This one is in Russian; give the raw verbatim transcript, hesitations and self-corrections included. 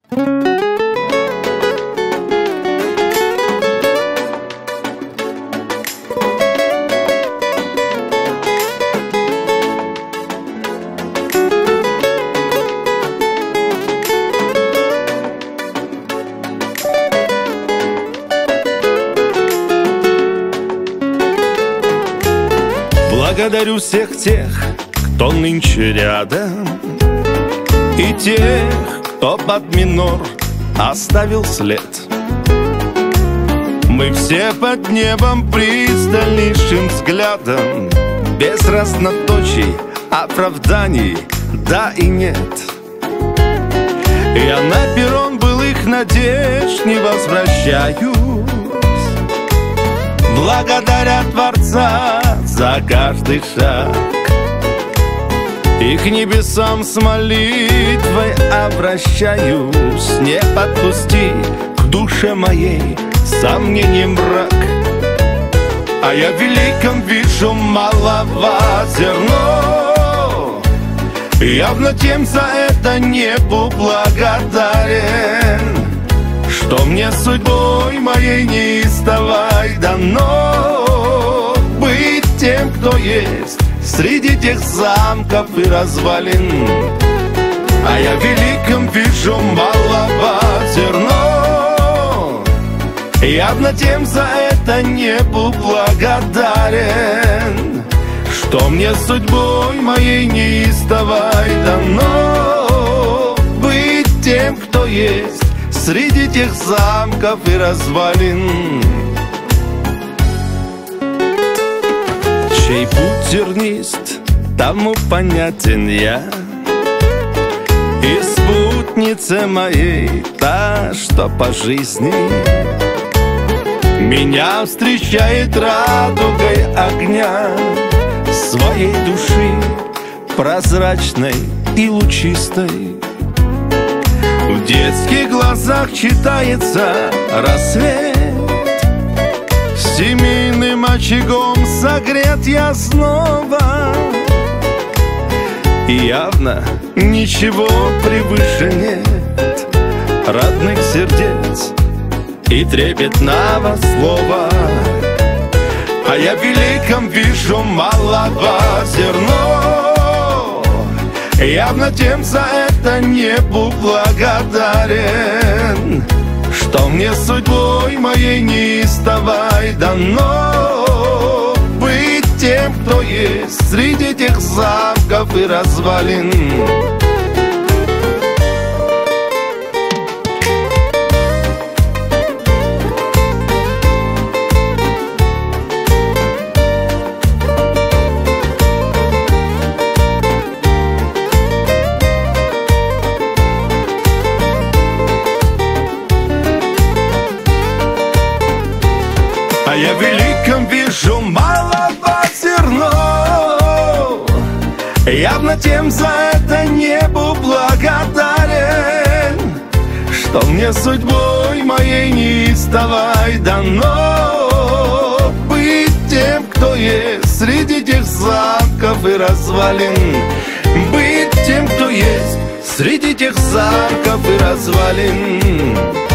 Благодарю всех тех, кто нынче рядом, и тех, кто под минор оставил след. Мы все под небом пристальнейшим взглядом, без разноточий, оправданий, да и нет. Я на перрон былых надежд не возвращаюсь, благодаря Творца за каждый шаг, и к небесам с молитвой обращаюсь. Не подпусти к душе моей сомнений мрак, а я в великом вижу малого зерно. Явно тем за это небу благодарен, что мне судьбой моей неистовой дано быть тем, кто есть среди тех замков и развалин. А я в великом вижу малого зерно. Явно тем за это небу благодарен, что мне судьбой моей неистовой дано быть тем, кто есть среди тех замков и развалин. Чей путь тернист, тому понятен я, и спутница моей та, что по жизни меня встречает радугой огня своей души, прозрачной и лучистой. В детских глазах читается рассвет, семейным очагом согрет я снова. И явно ничего превыше нет родных сердец и трепетного слова. А я в великом вижу малого зерно. Явно тем за это небу благодарен, что мне судьбой моей неистовой дано быть тем, кто есть среди тех замков и развалин. А я в великом вижу малого зерно. Явно тем за это небу благодарен, что мне судьбой моей неистовой дано быть тем, кто есть среди тех замков и развалин. Быть тем, кто есть среди тех замков и развалин.